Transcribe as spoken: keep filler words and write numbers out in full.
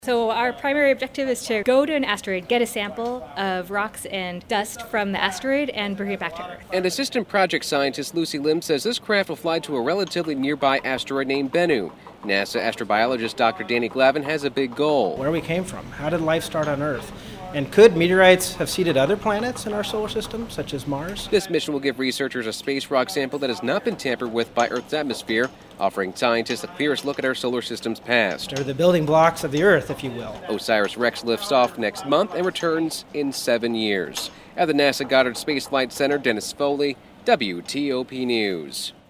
So our primary objective is to go to an asteroid, get a sample of rocks and dust from the asteroid, and bring it back to Earth. And assistant project scientist Lucy Lim says this craft will fly to a relatively nearby asteroid named Bennu. NASA astrobiologist Doctor Danny Glavin has a big goal. Where we came from, how did life start on Earth? And could meteorites have seeded other planets in our solar system, such as Mars? This mission will give researchers a space rock sample that has not been tampered with by Earth's atmosphere, offering scientists the clearest look at our solar system's past. They're the building blocks of the Earth, if you will. OSIRIS-REx lifts off next month and returns in seven years. At the NASA Goddard Space Flight Center, Dennis Foley, W T O P News.